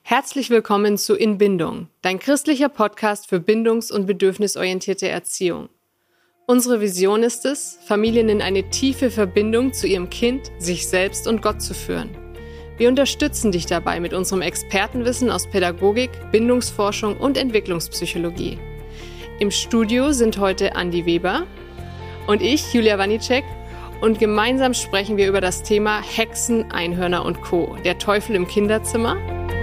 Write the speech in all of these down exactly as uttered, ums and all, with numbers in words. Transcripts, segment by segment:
Herzlich willkommen zu In Bindung, dein christlicher Podcast für bindungs- und bedürfnisorientierte Erziehung. Unsere Vision ist es, Familien in eine tiefe Verbindung zu ihrem Kind, sich selbst und Gott zu führen. Wir unterstützen dich dabei mit unserem Expertenwissen aus Pädagogik, Bindungsforschung und Entwicklungspsychologie. Im Studio sind heute Andi Weber und ich, Julia Wanicek, und gemeinsam sprechen wir über das Thema Hexen, Einhörner und Co., der Teufel im Kinderzimmer.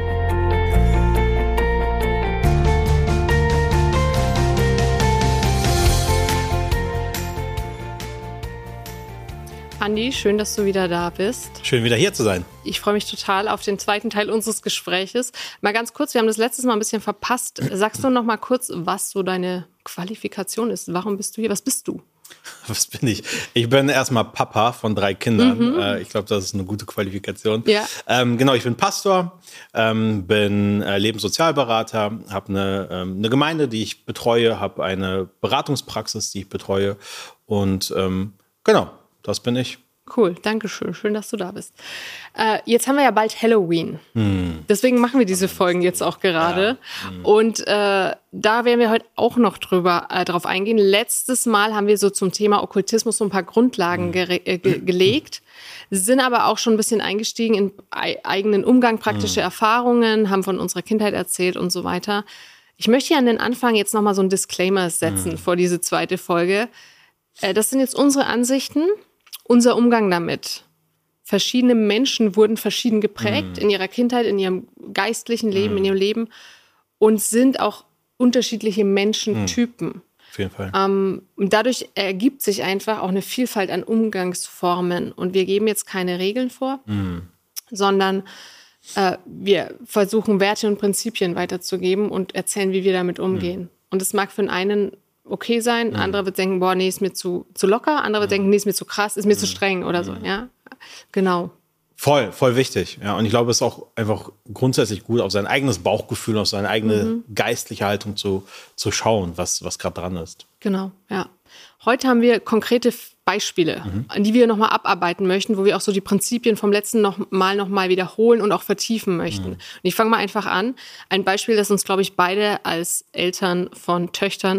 Andi, schön, dass du wieder da bist. Schön, wieder hier zu sein. Ich freue mich total auf den zweiten Teil unseres Gespräches. Mal ganz kurz, wir haben das letztes Mal ein bisschen verpasst. Sagst du noch mal kurz, was so deine Qualifikation ist? Warum bist du hier? Was bist du? Was bin ich? Ich bin erstmal Papa von drei Kindern. Mhm. Ich glaube, das ist eine gute Qualifikation. Ja. Ähm, genau, ich bin Pastor, ähm, bin äh, Lebenssozialberater, habe eine, ähm, eine Gemeinde, die ich betreue, habe eine Beratungspraxis, die ich betreue. Und ähm, genau, das bin ich. Cool, danke schön. Schön, dass du da bist. Äh, jetzt haben wir ja bald Halloween. Hm. Deswegen machen wir diese Folgen jetzt auch gerade. Ja. Hm. Und äh, da werden wir heute auch noch drüber äh, drauf eingehen. Letztes Mal haben wir so zum Thema Okkultismus so ein paar Grundlagen gere- äh, ge- gelegt, sind aber auch schon ein bisschen eingestiegen in e- eigenen Umgang, praktische hm. Erfahrungen, haben von unserer Kindheit erzählt und so weiter. Ich möchte hier an den Anfang jetzt nochmal so einen Disclaimer setzen hm. vor diese zweite Folge. Äh, das sind jetzt unsere Ansichten. Unser Umgang damit. Verschiedene Menschen wurden verschieden geprägt mm. in ihrer Kindheit, in ihrem geistlichen Leben, mm. in ihrem Leben und sind auch unterschiedliche Menschentypen. Mm. Auf jeden Fall. Ähm, und dadurch ergibt sich einfach auch eine Vielfalt an Umgangsformen. Und wir geben jetzt keine Regeln vor, mm. sondern äh, wir versuchen Werte und Prinzipien weiterzugeben und erzählen, wie wir damit umgehen. Mm. Und es mag für den einen okay sein, mhm. andere wird denken, boah, nee, ist mir zu, zu locker, andere wird mhm. denken, nee, ist mir zu krass, ist mir mhm. zu streng oder mhm. so, ja, genau. Voll, voll wichtig, ja, und ich glaube, es ist auch einfach grundsätzlich gut, auf sein eigenes Bauchgefühl, auf seine eigene mhm. geistliche Haltung zu, zu schauen, was, was gerade dran ist. Genau, ja. Heute haben wir konkrete Beispiele, mhm. an die wir nochmal abarbeiten möchten, wo wir auch so die Prinzipien vom letzten noch Mal nochmal wiederholen und auch vertiefen möchten. Mhm. Und ich fange mal einfach an. Ein Beispiel, das uns, glaube ich, beide als Eltern von Töchtern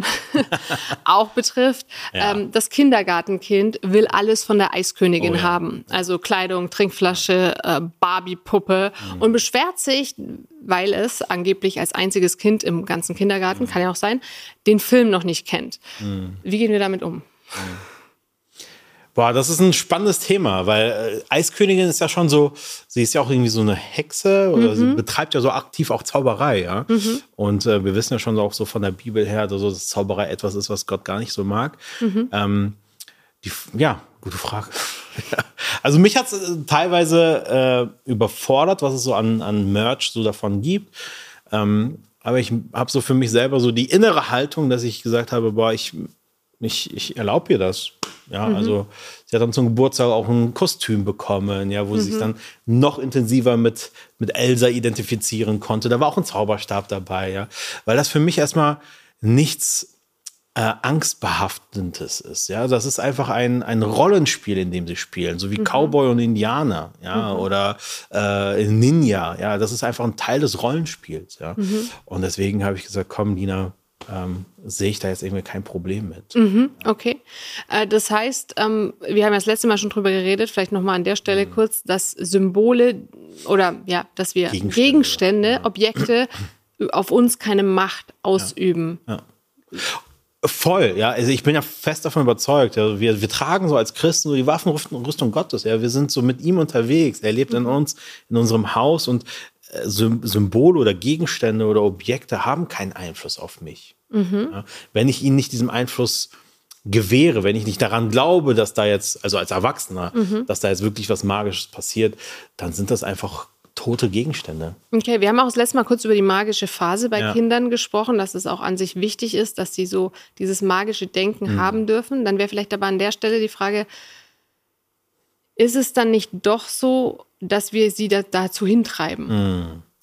auch betrifft. Ja. Ähm, das Kindergartenkind will alles von der Eiskönigin oh, ja. haben. Also Kleidung, Trinkflasche, äh, Barbie-Puppe mhm. und beschwert sich, weil es angeblich als einziges Kind im ganzen Kindergarten, mhm. kann ja auch sein, den Film noch nicht kennt. Mhm. Wie gehen wir damit um? Mhm. Boah, das ist ein spannendes Thema, weil äh, Eiskönigin ist ja schon so, sie ist ja auch irgendwie so eine Hexe oder mhm. sie betreibt ja so aktiv auch Zauberei, ja. Mhm. Und äh, wir wissen ja schon auch so von der Bibel her, also, dass Zauberei etwas ist, was Gott gar nicht so mag. Mhm. Ähm, die, ja, gute Frage. Also mich hat es äh, teilweise äh, überfordert, was es so an, an Merch so davon gibt. Ähm, aber ich habe so für mich selber so die innere Haltung, dass ich gesagt habe, boah, ich Ich, ich erlaube ihr das. Ja, mhm. also sie hat dann zum Geburtstag auch ein Kostüm bekommen, ja, wo mhm. sie sich dann noch intensiver mit, mit Elsa identifizieren konnte. Da war auch ein Zauberstab dabei, ja. Weil das für mich erstmal nichts äh, Angstbehaftendes ist. Ja, das ist einfach ein, ein Rollenspiel, in dem sie spielen, so wie mhm. Cowboy und Indianer, ja, mhm. oder äh, Ninja. Ja, das ist einfach ein Teil des Rollenspiels, ja. Mhm. Und deswegen habe ich gesagt, komm, Lina, Ähm, sehe ich da jetzt irgendwie kein Problem mit. Mhm, okay. Äh, das heißt, ähm, wir haben ja das letzte Mal schon drüber geredet, vielleicht nochmal an der Stelle mhm. kurz, dass Symbole oder ja, dass wir Gegenstände, Gegenstände ja. Objekte auf uns keine Macht ausüben. Ja. Ja. Voll, ja. Also ich bin ja fest davon überzeugt. Ja. Wir, wir tragen so als Christen so die Waffenrüstung Gottes. Ja. Wir sind so mit ihm unterwegs. Er lebt mhm. in uns, in unserem Haus und Symbole oder Gegenstände oder Objekte haben keinen Einfluss auf mich. Mhm. Ja, wenn ich ihnen nicht diesem Einfluss gewähre, wenn ich nicht daran glaube, dass da jetzt, also als Erwachsener, mhm. dass da jetzt wirklich was Magisches passiert, dann sind das einfach tote Gegenstände. Okay, wir haben auch das letzte Mal kurz über die magische Phase bei ja. Kindern gesprochen, dass es auch an sich wichtig ist, dass sie so dieses magische Denken mhm. haben dürfen. Dann wäre vielleicht aber an der Stelle die Frage, ist es dann nicht doch so, dass wir sie da, dazu hintreiben? Mm.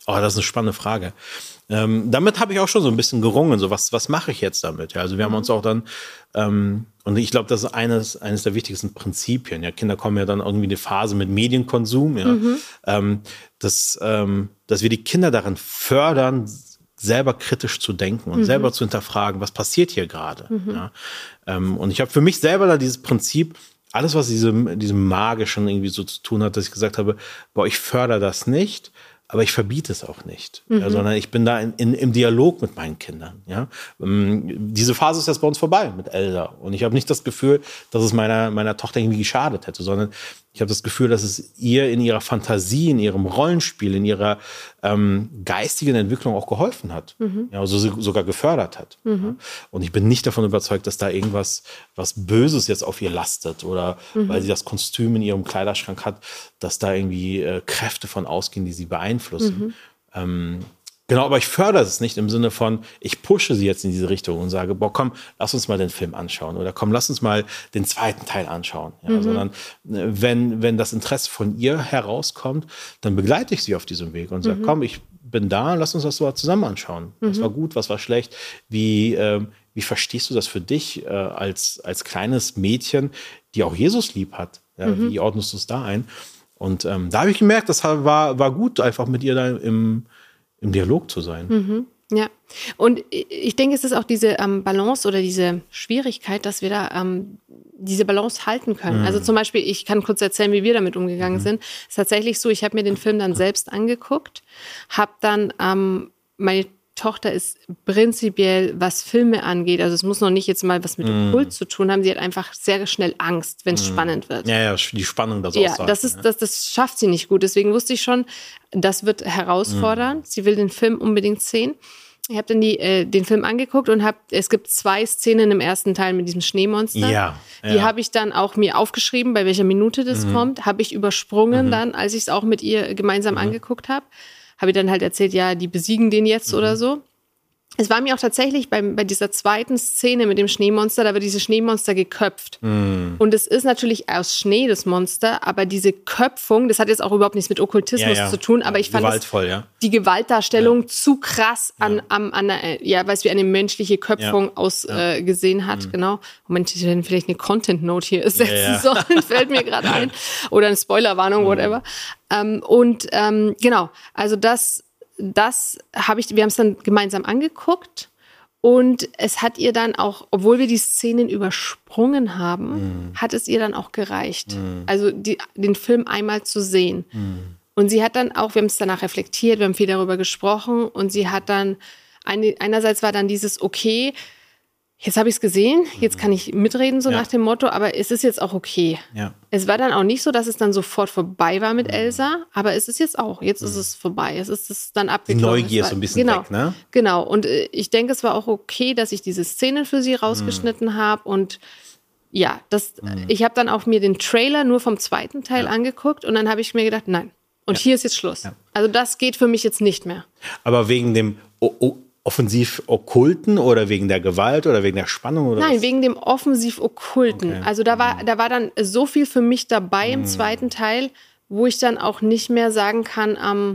Oh, das ist eine spannende Frage. Ähm, damit habe ich auch schon so ein bisschen gerungen. So, was, was mache ich jetzt damit? Ja, also wir haben uns auch dann, ähm, und ich glaube, das ist eines, eines der wichtigsten Prinzipien. Ja, Kinder kommen ja dann irgendwie in eine Phase mit Medienkonsum, ja, mhm. ähm, dass, ähm, dass wir die Kinder darin fördern, selber kritisch zu denken und mhm. selber zu hinterfragen, was passiert hier gerade. Mhm. Ja? Ähm, und ich habe für mich selber da dieses Prinzip, alles, was diesem, diesem Magischen irgendwie so zu tun hat, dass ich gesagt habe, boah, ich fördere das nicht, aber ich verbiete es auch nicht, mhm. ja, sondern ich bin da in, in, im Dialog mit meinen Kindern. Ja? Ähm, diese Phase ist jetzt bei uns vorbei mit Elsa. Und ich habe nicht das Gefühl, dass es meiner, meiner Tochter irgendwie geschadet hätte, sondern ich habe das Gefühl, dass es ihr in ihrer Fantasie, in ihrem Rollenspiel, in ihrer ähm, geistigen Entwicklung auch geholfen hat. Mhm. Ja, also sogar gefördert hat. Mhm. Ja? Und ich bin nicht davon überzeugt, dass da irgendwas was Böses jetzt auf ihr lastet oder mhm. weil sie das Kostüm in ihrem Kleiderschrank hat, dass da irgendwie äh, Kräfte von ausgehen, die sie beeinflussen. Mhm. Ähm, Genau, aber ich fördere es nicht im Sinne von, ich pushe sie jetzt in diese Richtung und sage, boah, komm, lass uns mal den Film anschauen oder komm, lass uns mal den zweiten Teil anschauen. Ja, mhm. Sondern wenn, wenn das Interesse von ihr herauskommt, dann begleite ich sie auf diesem Weg und sage, mhm. komm, ich bin da, lass uns das so zusammen anschauen. Mhm. Was war gut, was war schlecht, wie, äh, wie verstehst du das für dich äh, als, als kleines Mädchen, die auch Jesus lieb hat? Ja, mhm. Wie ordnest du es da ein? Und ähm, da habe ich gemerkt, das war, war gut, einfach mit ihr da im im Dialog zu sein. Mhm, ja, und ich denke, es ist auch diese ähm, Balance oder diese Schwierigkeit, dass wir da ähm, diese Balance halten können. Mhm. Also zum Beispiel, ich kann kurz erzählen, wie wir damit umgegangen mhm. sind. Es ist tatsächlich so, ich habe mir den Film dann selbst angeguckt, habe dann ähm, meine Tochter ist prinzipiell, was Filme angeht, also es muss noch nicht jetzt mal was mit mm. Okkult zu tun haben, sie hat einfach sehr schnell Angst, wenn es mm. spannend wird. Ja, ja, die Spannung das ja, das ist, ja. das, das schafft sie nicht gut. Deswegen wusste ich schon, das wird herausfordernd. Mm. Sie will den Film unbedingt sehen. Ich habe dann die, äh, den Film angeguckt und hab, es gibt zwei Szenen im ersten Teil mit diesem Schneemonster. Ja, ja. Die habe ich dann auch mir aufgeschrieben, bei welcher Minute das mhm. kommt. Habe ich übersprungen mhm. dann, als ich es auch mit ihr gemeinsam mhm. angeguckt habe. Habe ich dann halt erzählt, ja, die besiegen den jetzt mhm. oder so. Es war mir auch tatsächlich bei, bei dieser zweiten Szene mit dem Schneemonster, da wird dieses Schneemonster geköpft. Mm. Und es ist natürlich aus Schnee, das Monster, aber diese Köpfung, das hat jetzt auch überhaupt nichts mit Okkultismus ja, ja. zu tun, aber ich fand das, ja. die Gewaltdarstellung ja. zu krass an, ja. an, an, an ja, weil es wie eine menschliche Köpfung ja. ausgesehen ja. äh, hat, mm. genau. Moment, wenn vielleicht eine Content-Note hier setzen ja, ja. sollen, fällt mir gerade ein. Oder eine Spoilerwarnung, mm. whatever. Ähm, und ähm, genau, also das Das habe ich, wir haben es dann gemeinsam angeguckt und es hat ihr dann auch, obwohl wir die Szenen übersprungen haben, mm. hat es ihr dann auch gereicht. Mm. Also die, den Film einmal zu sehen. Mm. Und sie hat dann auch, wir haben es danach reflektiert, wir haben viel darüber gesprochen und sie hat dann, eine, einerseits war dann dieses, okay, jetzt habe ich es gesehen, jetzt kann ich mitreden, so ja. nach dem Motto, aber es ist jetzt auch okay. Ja. Es war dann auch nicht so, dass es dann sofort vorbei war mit Elsa, aber es ist jetzt auch, jetzt ist es vorbei, es ist es dann abgeklungen. Die Neugier ist so ein bisschen genau, weg, ne? Genau, und äh, ich denke, es war auch okay, dass ich diese Szene für sie rausgeschnitten mhm. habe und ja, das, mhm. ich habe dann auch mir den Trailer nur vom zweiten Teil ja. angeguckt und dann habe ich mir gedacht, nein, und ja. hier ist jetzt Schluss. Ja. Also das geht für mich jetzt nicht mehr. Aber wegen dem oh, oh. offensiv-okkulten oder wegen der Gewalt oder wegen der Spannung? Oder Nein, was? wegen dem offensiv-okkulten. Okay. Also da war, da war dann so viel für mich dabei mm. im zweiten Teil, wo ich dann auch nicht mehr sagen kann, ähm,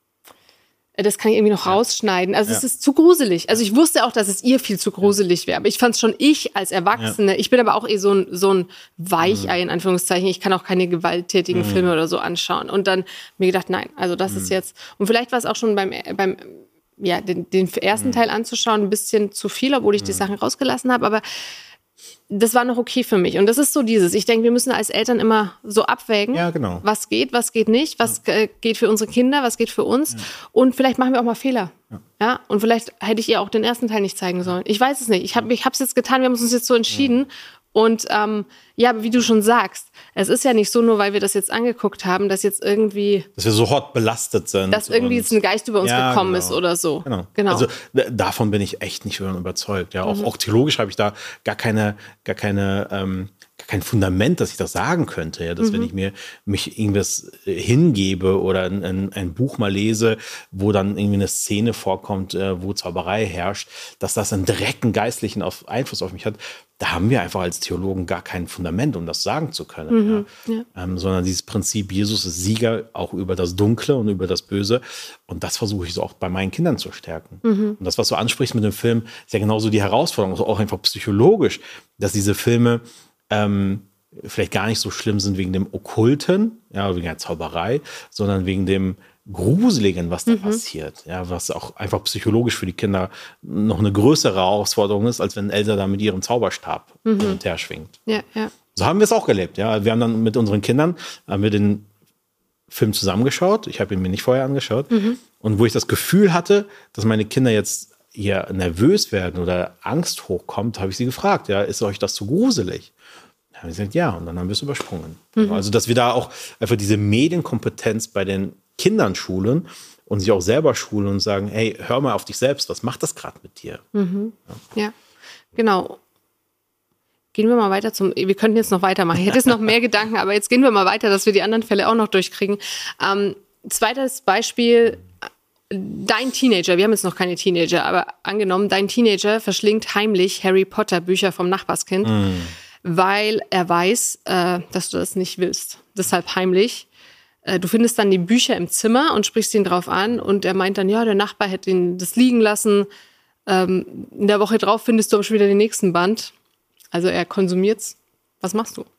das kann ich irgendwie noch ja. rausschneiden. Also ja. es ist zu gruselig. Also ich wusste auch, dass es ihr viel zu gruselig wäre. Aber ich fand es schon, ich als Erwachsene, ja. ich bin aber auch eh so ein, so ein Weichei, mm. in Anführungszeichen. Ich kann auch keine gewalttätigen mm. Filme oder so anschauen. Und dann mir gedacht, nein, also das mm. ist jetzt, und vielleicht war es auch schon beim, beim ja, den, den ersten mhm. Teil anzuschauen, ein bisschen zu viel, obwohl ich mhm. die Sachen rausgelassen habe, aber das war noch okay für mich. Und das ist so dieses, ich denke, wir müssen als Eltern immer so abwägen, ja, genau. was geht, was geht nicht, was ja. geht für unsere Kinder, was geht für uns. Ja. Und vielleicht machen wir auch mal Fehler. Ja. ja. Und vielleicht hätte ich ihr auch den ersten Teil nicht zeigen sollen. Ich weiß es nicht. Ich habe es jetzt getan, wir haben uns jetzt so entschieden. Ja. Und ähm, ja, aber wie du schon sagst, es ist ja nicht so, nur weil wir das jetzt angeguckt haben, dass jetzt irgendwie... Dass wir sofort belastet sind. Dass irgendwie jetzt ein Geist über uns ja, gekommen genau. ist oder so. Genau. genau. Also davon bin ich echt nicht überzeugt. Ja, auch, mhm. auch theologisch habe ich da gar keine, gar keine, ähm, gar kein Fundament, dass ich das sagen könnte. Ja, dass mhm. wenn ich mir mich irgendwas hingebe oder ein, ein, ein Buch mal lese, wo dann irgendwie eine Szene vorkommt, äh, wo Zauberei herrscht, dass das einen direkten geistlichen auf, Einfluss auf mich hat. Da haben wir einfach als Theologen gar kein Fundament, um das sagen zu können. Mhm, ja. Ja. Ähm, sondern dieses Prinzip, Jesus ist Sieger auch über das Dunkle und über das Böse. Und das versuche ich so auch bei meinen Kindern zu stärken. Mhm. Und das, was du ansprichst mit dem Film, ist ja genauso die Herausforderung, also auch einfach psychologisch, dass diese Filme ähm, vielleicht gar nicht so schlimm sind wegen dem Okkulten, ja, wegen der Zauberei, sondern wegen dem Gruseligen, was da mhm. passiert, ja, was auch einfach psychologisch für die Kinder noch eine größere Herausforderung ist, als wenn Elsa da mit ihrem Zauberstab mhm. hin und her schwingt. Ja, ja. So haben wir es auch gelebt, ja. Wir haben dann mit unseren Kindern haben wir den Film zusammengeschaut. Ich habe ihn mir nicht vorher angeschaut. Mhm. Und wo ich das Gefühl hatte, dass meine Kinder jetzt eher nervös werden oder Angst hochkommt, habe ich sie gefragt, ja, ist euch das zu gruselig? Dann haben sie gesagt, ja, und dann haben wir es übersprungen. Mhm. Also, dass wir da auch einfach diese Medienkompetenz bei den Kindern schulen und sich auch selber schulen und sagen, hey, hör mal auf dich selbst, was macht das gerade mit dir? Mhm. Ja. ja, genau. Gehen wir mal weiter zum, wir könnten jetzt noch weitermachen. Ich hätte jetzt noch mehr Gedanken, aber jetzt gehen wir mal weiter, dass wir die anderen Fälle auch noch durchkriegen. Ähm, zweites Beispiel, dein Teenager, wir haben jetzt noch keine Teenager, aber angenommen, dein Teenager verschlingt heimlich Harry Potter Bücher vom Nachbarskind, mm. weil er weiß, äh, dass du das nicht willst. Deshalb heimlich. Du findest dann die Bücher im Zimmer und sprichst ihn drauf an und er meint dann, ja, der Nachbar hätte ihn das liegen lassen. Ähm, in der Woche drauf findest du aber schon wieder den nächsten Band. Also er konsumiert's. Was machst du?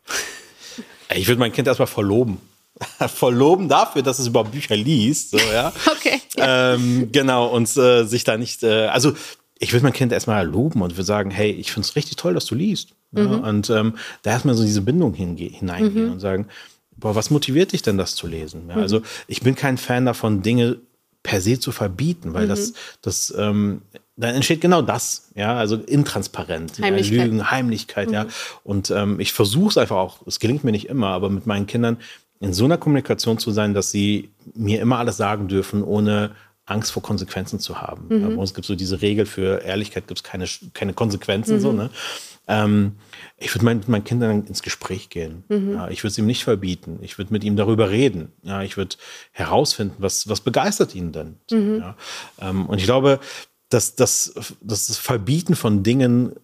Ich würde mein Kind erstmal verloben. verloben dafür, dass es überhaupt Bücher liest. So, ja. Okay. Ja. Ähm, genau, und äh, sich da nicht, äh, also ich würde mein Kind erstmal loben und würde sagen, hey, ich finde es richtig toll, dass du liest. Mhm. Ja, und ähm, da erstmal so diese Bindung hinge- hineingehen mhm. und sagen, boah, was motiviert dich denn, das zu lesen? Ja, mhm. Also ich bin kein Fan davon, Dinge per se zu verbieten, weil mhm. das, das ähm, dann entsteht genau das, ja, also Intransparenz, Heimlichkeit. Ja, Lügen, Heimlichkeit, mhm. ja. Und ähm, ich versuche es einfach auch, es gelingt mir nicht immer, aber mit meinen Kindern in so einer Kommunikation zu sein, dass sie mir immer alles sagen dürfen, ohne Angst vor Konsequenzen zu haben. Mhm. Ja, bei uns gibt es so diese Regel, für Ehrlichkeit gibt es keine, keine Konsequenzen, mhm. so, ne? Ähm, ich würde mit meinen Kindern ins Gespräch gehen. Mhm. Ja, ich würde es ihm nicht verbieten. Ich würde mit ihm darüber reden. Ja, ich würde herausfinden, was, was begeistert ihn denn. Mhm. Ja, ähm, und ich glaube, dass, dass, dass das Verbieten von Dingen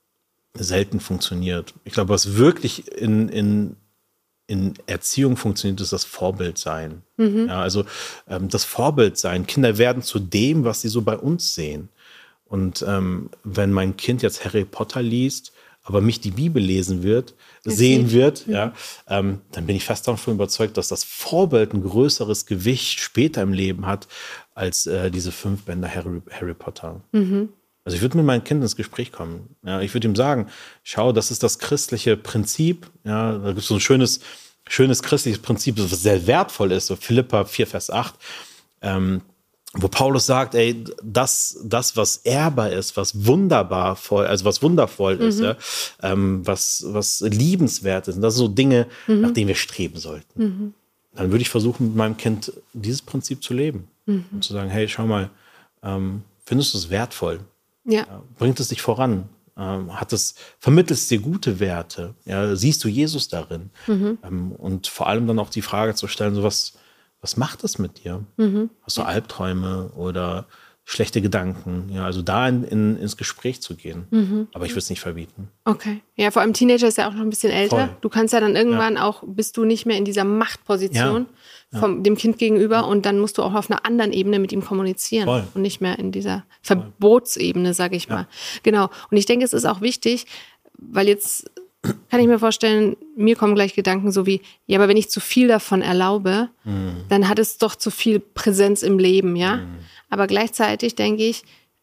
selten funktioniert. Ich glaube, was wirklich in, in, in Erziehung funktioniert, ist das Vorbildsein. Mhm. Ja, also ähm, das Vorbildsein. Kinder werden zu dem, was sie so bei uns sehen. Und ähm, wenn mein Kind jetzt Harry Potter liest, aber mich die Bibel lesen wird, das sehen wird, mhm. ja, ähm, dann bin ich fest davon überzeugt, dass das Vorbild ein größeres Gewicht später im Leben hat, als äh, diese fünf Bände Harry, Harry Potter. Mhm. Also ich würde mit meinem Kind ins Gespräch kommen. Ja, ich würde ihm sagen, schau, das ist das christliche Prinzip. Ja, da gibt es so ein schönes, schönes christliches Prinzip, das sehr wertvoll ist, so Philipper vier, Vers acht. Ähm, Wo Paulus sagt, ey, das, das, was ehrbar ist, was wunderbar voll, also was wundervoll mhm. ist, ja, ähm, was, was liebenswert ist, das sind so Dinge, mhm. nach denen wir streben sollten. Mhm. Dann würde ich versuchen, mit meinem Kind dieses Prinzip zu leben. Mhm. Und zu sagen, hey, schau mal, ähm, findest du es wertvoll? Ja. Ja, bringt es dich voran? Ähm, hat es, vermittelt es dir gute Werte? Ja, siehst du Jesus darin? Mhm. Ähm, und vor allem dann auch die Frage zu stellen, so was, Was macht das mit dir? Mhm. Hast du Albträume oder schlechte Gedanken? Ja, also da in, in, ins Gespräch zu gehen. Mhm. Aber ich würde es nicht verbieten. Okay. Ja, vor allem Teenager ist ja auch noch ein bisschen älter. Voll. Du kannst ja dann irgendwann ja. auch, bist du nicht mehr in dieser Machtposition ja. vom, dem Kind gegenüber ja. und dann musst du auch auf einer anderen Ebene mit ihm kommunizieren. Voll. Und nicht mehr in dieser Verbotsebene, sage ich ja. mal. Genau. Und ich denke, es ist auch wichtig, weil jetzt kann ich mir vorstellen, mir kommen gleich Gedanken so wie, ja, aber wenn ich zu viel davon erlaube, mm. dann hat es doch zu viel Präsenz im Leben, ja. Mm. Aber gleichzeitig denke ich,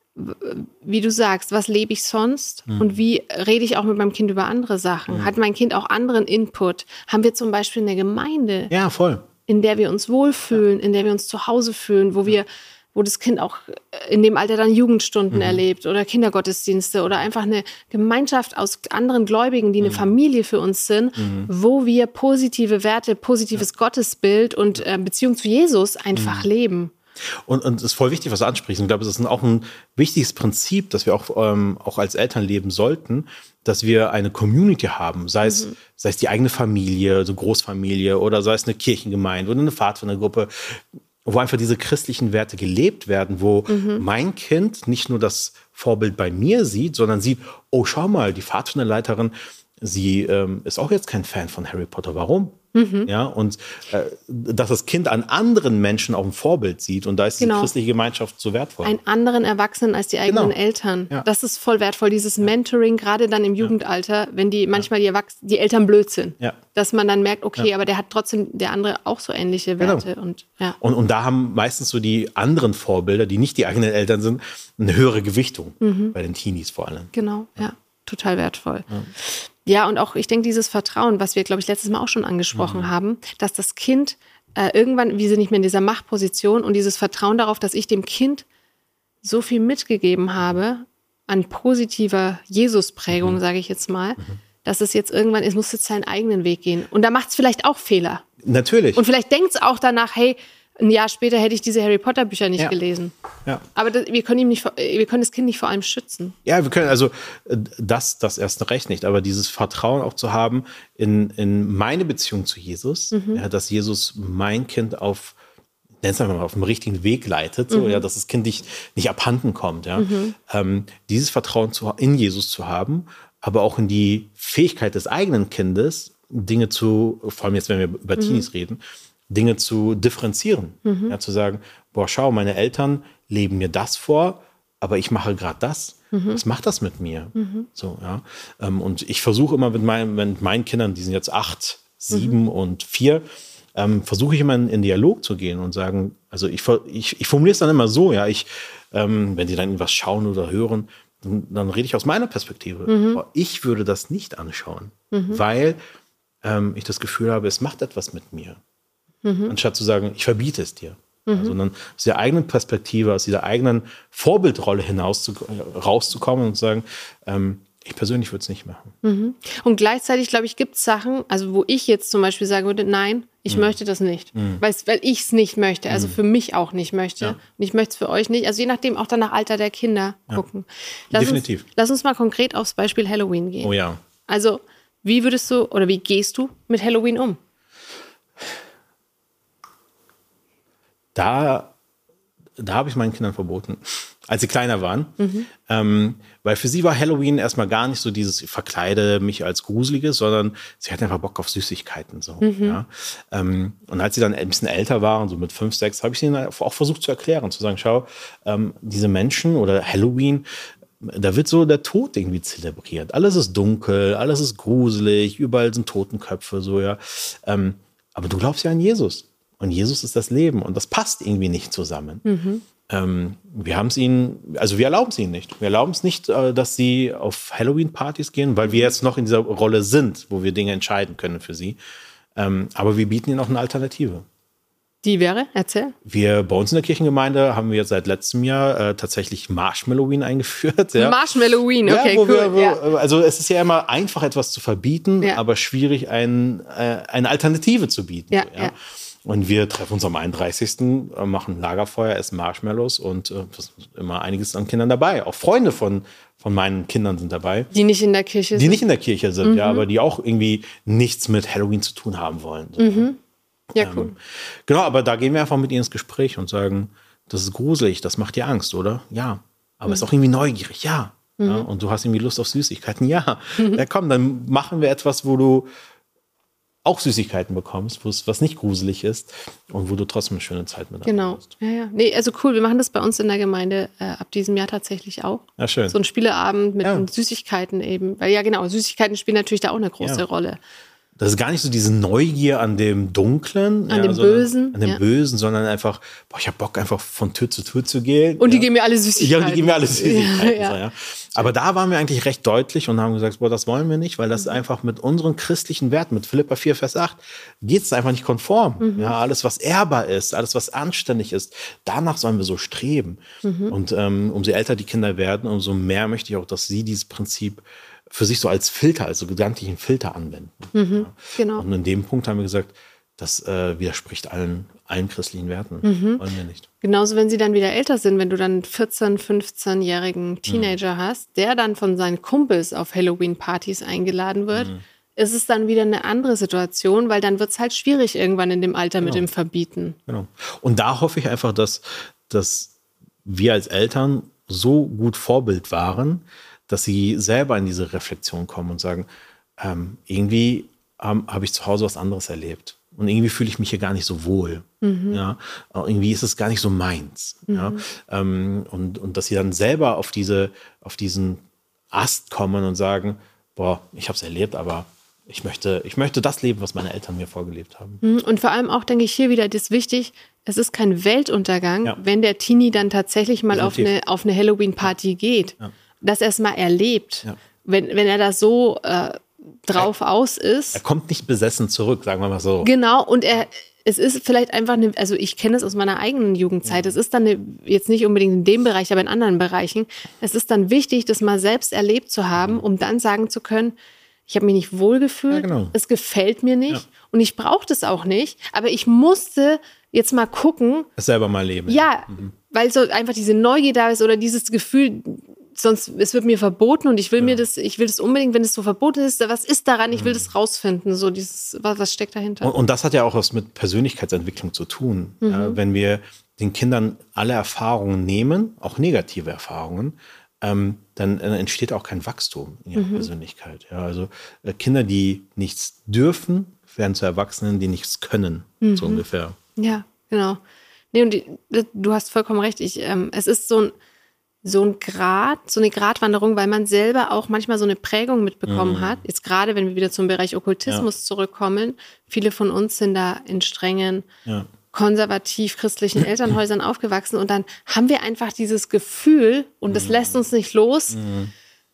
wie du sagst, was lebe ich sonst? Mm. Und wie rede ich auch mit meinem Kind über andere Sachen? Mm. Hat mein Kind auch anderen Input? Haben wir zum Beispiel eine Gemeinde? Ja, voll. In der wir uns wohlfühlen, in der wir uns zu Hause fühlen, wo wir wo das Kind auch in dem Alter dann Jugendstunden mhm. erlebt oder Kindergottesdienste oder einfach eine Gemeinschaft aus anderen Gläubigen, die eine mhm. Familie für uns sind, mhm. wo wir positive Werte, positives ja. Gottesbild und äh, Beziehung zu Jesus einfach mhm. leben. Und und es ist voll wichtig, was du ansprichst. Ich glaube, das ist auch ein wichtiges Prinzip, das wir auch, ähm, auch als Eltern leben sollten, dass wir eine Community haben, sei es, mhm. sei es die eigene Familie, also Großfamilie oder sei es eine Kirchengemeinde oder eine Pfadfindergruppe, wo einfach diese christlichen Werte gelebt werden, wo mhm. mein Kind nicht nur das Vorbild bei mir sieht, sondern sieht, oh, schau mal, die Pfadfinderleiterin, sie ähm, ist auch jetzt kein Fan von Harry Potter. Warum? Mhm. Ja, und äh, dass das Kind an anderen Menschen auch ein Vorbild sieht und da ist genau. die christliche Gemeinschaft so wertvoll. Einen anderen Erwachsenen als die eigenen genau. Eltern. Ja. Das ist voll wertvoll, dieses Mentoring, gerade dann im Jugendalter, wenn die manchmal die, Erwachs- die Eltern blöd sind. Ja. Dass man dann merkt, okay, ja. aber der hat trotzdem, der andere auch so ähnliche Werte. Genau. Und, ja. und, und da haben meistens so die anderen Vorbilder, die nicht die eigenen Eltern sind, eine höhere Gewichtung, mhm. bei den Teenies vor allem. Genau, ja, ja. total wertvoll. Ja. Ja, und auch, ich denke, dieses Vertrauen, was wir, glaube ich, letztes Mal auch schon angesprochen mhm. haben, dass das Kind äh, irgendwann, wir sind nicht mehr in dieser Machtposition und dieses Vertrauen darauf, dass ich dem Kind so viel mitgegeben habe an positiver Jesus-Prägung, mhm. sage ich jetzt mal, mhm. dass es jetzt irgendwann, es muss jetzt seinen eigenen Weg gehen. Und da macht es vielleicht auch Fehler. Natürlich. Und vielleicht denkt es auch danach, hey, ein Jahr später hätte ich diese Harry Potter Bücher nicht ja. gelesen. Ja. Aber das, wir können ihm nicht, wir können das Kind nicht vor allem schützen. Ja, wir können also das, das erst recht nicht, aber dieses Vertrauen auch zu haben in, in meine Beziehung zu Jesus, mhm. ja, dass Jesus mein Kind auf, nenn's einfach mal, auf dem richtigen Weg leitet, so, mhm. ja, dass das Kind nicht, nicht abhanden kommt. Ja. Mhm. Ähm, dieses Vertrauen zu, in Jesus zu haben, aber auch in die Fähigkeit des eigenen Kindes, Dinge zu, vor allem jetzt, wenn wir über mhm. Teenies reden, Dinge zu differenzieren. Mhm. Ja, zu sagen, boah, schau, meine Eltern leben mir das vor, aber ich mache gerade das. Mhm. Was macht das mit mir? Mhm. So, ja. Und ich versuche immer mit meinen, mit meinen Kindern, die sind jetzt acht, sieben mhm. und vier, ähm, versuche ich immer in, in Dialog zu gehen und sagen, also ich, ich, ich formuliere es dann immer so, ja, ich, ähm, wenn sie dann irgendwas schauen oder hören, dann, dann rede ich aus meiner Perspektive. Mhm. Boah, ich würde das nicht anschauen, mhm. weil ähm, ich das Gefühl habe, es macht etwas mit mir. Mhm. Anstatt zu sagen, ich verbiete es dir. Mhm. Ja, sondern aus der eigenen Perspektive, aus dieser eigenen Vorbildrolle hinaus zu, rauszukommen und zu sagen, ähm, ich persönlich würde es nicht machen. Mhm. Und gleichzeitig, glaube ich, gibt es Sachen, also wo ich jetzt zum Beispiel sagen würde, nein, ich mhm. möchte das nicht. Mhm. Weil ich es nicht möchte, also mhm. für mich auch nicht möchte. Ja. Und ich möchte es für euch nicht. Also je nachdem auch dann nach Alter der Kinder ja. gucken. Lass Definitiv. Uns, lass uns mal konkret aufs Beispiel Halloween gehen. Oh ja. Also wie würdest du oder wie gehst du mit Halloween um? Da, da habe ich meinen Kindern verboten, als sie kleiner waren. Mhm. Ähm, weil für sie war Halloween erstmal gar nicht so dieses, ich verkleide mich als Gruseliges, sondern sie hatten einfach Bock auf Süßigkeiten. So, mhm. ja? ähm, und als sie dann ein bisschen älter waren, so mit fünf, sechs, habe ich ihnen auch versucht zu erklären, zu sagen, schau, ähm, diese Menschen oder Halloween, da wird so der Tod irgendwie zelebriert. Alles ist dunkel, alles ist gruselig, überall sind Totenköpfe, so, ja. Ähm, aber du glaubst ja an Jesus. Und Jesus ist das Leben. Und das passt irgendwie nicht zusammen. Mhm. Ähm, wir haben es ihnen, also wir erlauben es ihnen nicht. Wir erlauben es nicht, äh, dass sie auf Halloween-Partys gehen, weil wir jetzt noch in dieser Rolle sind, wo wir Dinge entscheiden können für sie. Ähm, aber wir bieten ihnen auch eine Alternative. Die wäre? Erzähl. Wir, bei uns in der Kirchengemeinde haben wir seit letztem Jahr äh, tatsächlich Marshmalloween eingeführt. Ja. Marshmalloween, okay, ja, cool. Wir, wo, ja. Also es ist ja immer einfach, etwas zu verbieten, ja. aber schwierig, ein, äh, eine Alternative zu bieten. Ja, so, ja. ja. Und wir treffen uns am einunddreißigsten machen Lagerfeuer, essen Marshmallows und äh, ist immer einiges an Kindern dabei. Auch Freunde von, von meinen Kindern sind dabei. Die nicht in der Kirche sind. Die nicht in der Kirche sind, mhm. ja, aber die auch irgendwie nichts mit Halloween zu tun haben wollen. So. Mhm. Ja, cool. Ähm, genau, aber da gehen wir einfach mit ihnen ins Gespräch und sagen, das ist gruselig, das macht dir Angst, oder? Ja. Aber es mhm. ist auch irgendwie neugierig, ja. Mhm. ja. Und du hast irgendwie Lust auf Süßigkeiten, ja. Mhm. Ja, komm, dann machen wir etwas, wo du auch Süßigkeiten bekommst, wo es was nicht gruselig ist und wo du trotzdem eine schöne Zeit mit genau. hast. Genau. Ja, ja. Nee, also cool, wir machen das bei uns in der Gemeinde äh, ab diesem Jahr tatsächlich auch. Ja, schön. So ein Spieleabend mit ja. Süßigkeiten eben. Weil ja, genau, Süßigkeiten spielen natürlich da auch eine große ja. Rolle. Das ist gar nicht so diese Neugier an dem Dunklen. An ja, dem Bösen. An dem ja. Bösen, sondern einfach, boah, ich habe Bock, einfach von Tür zu Tür zu gehen. Und die ja. geben mir alle Süßigkeiten. Ja, und die geben mir alle Süßigkeiten. Ja, so, ja. Aber da waren wir eigentlich recht deutlich und haben gesagt, boah, das wollen wir nicht, weil das mhm. einfach mit unseren christlichen Werten, mit Philipper vier, Vers acht, geht es einfach nicht konform. Mhm. Ja, alles, was ehrbar ist, alles, was anständig ist, danach sollen wir so streben. Mhm. Und ähm, umso älter die Kinder werden, umso mehr möchte ich auch, dass sie dieses Prinzip für sich so als Filter, also gedanklichen Filter anwenden. Mhm, ja. Genau. Und in dem Punkt haben wir gesagt, das äh, widerspricht allen, allen christlichen Werten. Mhm. Wollen wir nicht. Genauso, wenn sie dann wieder älter sind, wenn du dann einen vierzehn-, fünfzehnjährigen Teenager mhm. hast, der dann von seinen Kumpels auf Halloween-Partys eingeladen wird, mhm. ist es dann wieder eine andere Situation, weil dann wird es halt schwierig irgendwann in dem Alter genau. mit dem Verbieten. Genau. Und da hoffe ich einfach, dass, dass wir als Eltern so gut Vorbild waren, dass sie selber in diese Reflexion kommen und sagen, ähm, irgendwie habe hab ich zu Hause was anderes erlebt. Und irgendwie fühle ich mich hier gar nicht so wohl. Mhm. Ja? Irgendwie ist es gar nicht so meins. Mhm. Ja? Ähm, und, und dass sie dann selber auf, diese, auf diesen Ast kommen und sagen, boah, ich habe es erlebt, aber ich möchte, ich möchte das leben, was meine Eltern mir vorgelebt haben. Und vor allem auch, denke ich, hier wieder, das ist wichtig, es ist kein Weltuntergang, ja. wenn der Teenie dann tatsächlich mal auf eine, auf eine Halloween-Party ja. geht. Ja. Dass er es mal erlebt. Ja. Wenn, wenn er da so äh, drauf er, aus ist. Er kommt nicht besessen zurück, sagen wir mal so. Genau, und er, es ist vielleicht einfach eine, also ich kenne es aus meiner eigenen Jugendzeit, ja. es ist dann eine, jetzt nicht unbedingt in dem Bereich, aber in anderen Bereichen, es ist dann wichtig, das mal selbst erlebt zu haben, um dann sagen zu können, ich habe mich nicht wohlgefühlt, ja, genau. es gefällt mir nicht ja. und ich brauche das auch nicht, aber ich musste jetzt mal gucken. Es selber mal leben. Ja, mhm. weil so einfach diese Neugier da ist oder dieses Gefühl, sonst, es wird mir verboten und ich will ja. mir das, ich will das unbedingt, wenn es so verboten ist, was ist daran, ich will das rausfinden, so dieses, was, was steckt dahinter. Und, und das hat ja auch was mit Persönlichkeitsentwicklung zu tun. Mhm. Ja, wenn wir den Kindern alle Erfahrungen nehmen, auch negative Erfahrungen, ähm, dann äh, entsteht auch kein Wachstum in ihrer mhm. Persönlichkeit. Ja, also äh, Kinder, die nichts dürfen, werden zu Erwachsenen, die nichts können, mhm. so ungefähr. Ja, genau. Nee, und die, du hast vollkommen recht. Ich, ähm, es ist so ein so ein Grad, so eine Gratwanderung, weil man selber auch manchmal so eine Prägung mitbekommen mhm. hat. Jetzt gerade, wenn wir wieder zum Bereich Okkultismus ja. zurückkommen, viele von uns sind da in strengen, ja. konservativ-christlichen Elternhäusern aufgewachsen und dann haben wir einfach dieses Gefühl und das mhm. lässt uns nicht los mhm.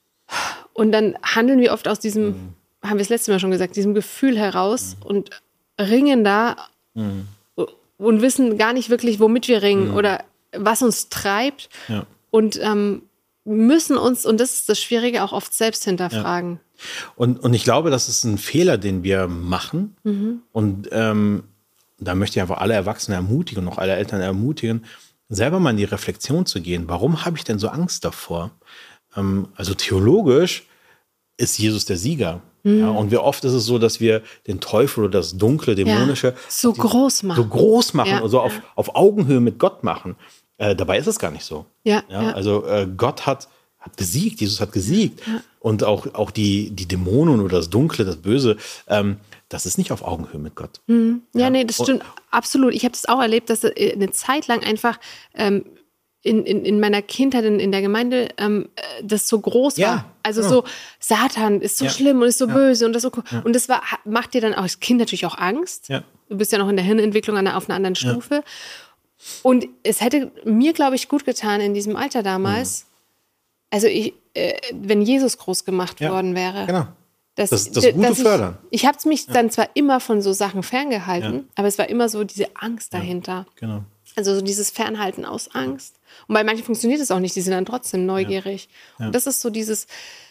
und dann handeln wir oft aus diesem, mhm. haben wir das letzte Mal schon gesagt, diesem Gefühl heraus mhm. und ringen da mhm. und wissen gar nicht wirklich, womit wir ringen mhm. oder was uns treibt. Ja. Und ähm, müssen uns, und das ist das Schwierige, auch oft selbst hinterfragen. Ja. Und, und ich glaube, das ist ein Fehler, den wir machen. Mhm. Und ähm, da möchte ich einfach alle Erwachsenen ermutigen und auch alle Eltern ermutigen, selber mal in die Reflexion zu gehen. Warum habe ich denn so Angst davor? Ähm, also theologisch ist Jesus der Sieger. Mhm. Ja, und wie oft ist es so, dass wir den Teufel oder das Dunkle, Dämonische ja, so groß machen. So groß machen ja. und so auf, auf Augenhöhe mit Gott machen. Äh, dabei ist es gar nicht so. Ja, ja, ja. Also äh, Gott hat, hat besiegt, Jesus hat gesiegt. Ja. Und auch, auch die, die Dämonen oder das Dunkle, das Böse, ähm, das ist nicht auf Augenhöhe mit Gott. Mhm. Ja, ja, nee, das stimmt. Und, absolut. Ich habe das auch erlebt, dass eine Zeit lang einfach ähm, in, in, in meiner Kindheit in, in der Gemeinde ähm, das so groß war. Ja, also genau. so, Satan ist so ja. schlimm und ist so ja. böse und das so ja. und das war, macht dir dann auch als Kind natürlich auch Angst. Ja. Du bist ja noch in der Hirnentwicklung an, auf einer anderen Stufe. Ja. Und es hätte mir, glaube ich, gut getan in diesem Alter damals, mhm. also ich, äh, wenn Jesus groß gemacht ja, worden wäre. Genau. Dass, das das Gute ich, fördern. Ich habe mich ja. dann zwar immer von so Sachen ferngehalten, ja. aber es war immer so diese Angst dahinter. Ja, genau. Also so dieses Fernhalten aus Angst. Und bei manchen funktioniert es auch nicht, die sind dann trotzdem neugierig. Ja. Ja. Und das ist so dieses,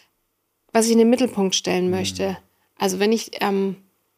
was ich in den Mittelpunkt stellen mhm. möchte. Also wenn ich... Ähm,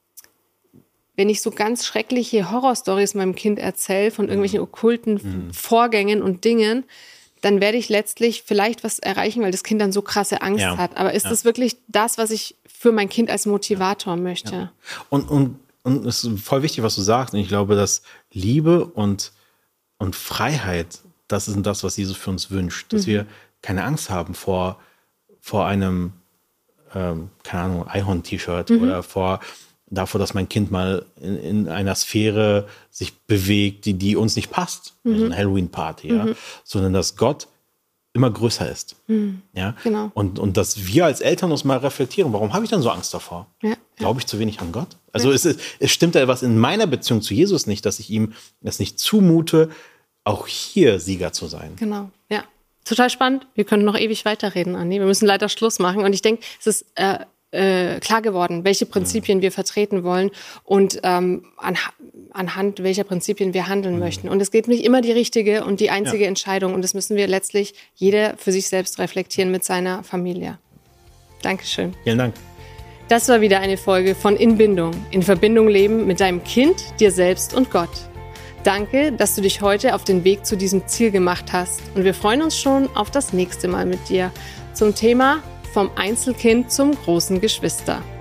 wenn ich so ganz schreckliche Horrorstories meinem Kind erzähle von irgendwelchen okkulten mhm. Vorgängen und Dingen, dann werde ich letztlich vielleicht was erreichen, weil das Kind dann so krasse Angst ja. hat. Aber ist ja. das wirklich das, was ich für mein Kind als Motivator ja. möchte? Ja. Und, und, und es ist voll wichtig, was du sagst. Und ich glaube, dass Liebe und, und Freiheit, das ist das, was Jesus für uns wünscht. Dass mhm. wir keine Angst haben vor, vor einem, ähm, keine Ahnung, Einhorn-T-Shirt mhm. oder vor... davor, dass mein Kind mal in, in einer Sphäre sich bewegt, die, die uns nicht passt, mhm. also eine Halloween-Party, ja, mhm. sondern dass Gott immer größer ist. Mhm. Ja? Genau. Und, und dass wir als Eltern uns mal reflektieren, warum habe ich dann so Angst davor? Ja. Glaube ich zu wenig an Gott? Also ja. es, ist, es stimmt da was in meiner Beziehung zu Jesus nicht, dass ich ihm es nicht zumute, auch hier Sieger zu sein. Genau, ja. Total spannend. Wir können noch ewig weiterreden, Andi. Wir müssen leider Schluss machen. Und ich denke, es ist... Äh, Äh, klar geworden, welche Prinzipien mhm. wir vertreten wollen und ähm, an, anhand welcher Prinzipien wir handeln mhm. möchten. Und es gibt nicht immer die richtige und die einzige ja. Entscheidung. Und das müssen wir letztlich jeder für sich selbst reflektieren mit seiner Familie. Dankeschön. Vielen Dank. Das war wieder eine Folge von In Bindung. In Verbindung leben mit deinem Kind, dir selbst und Gott. Danke, dass du dich heute auf den Weg zu diesem Ziel gemacht hast. Und wir freuen uns schon auf das nächste Mal mit dir zum Thema vom Einzelkind zum großen Geschwister.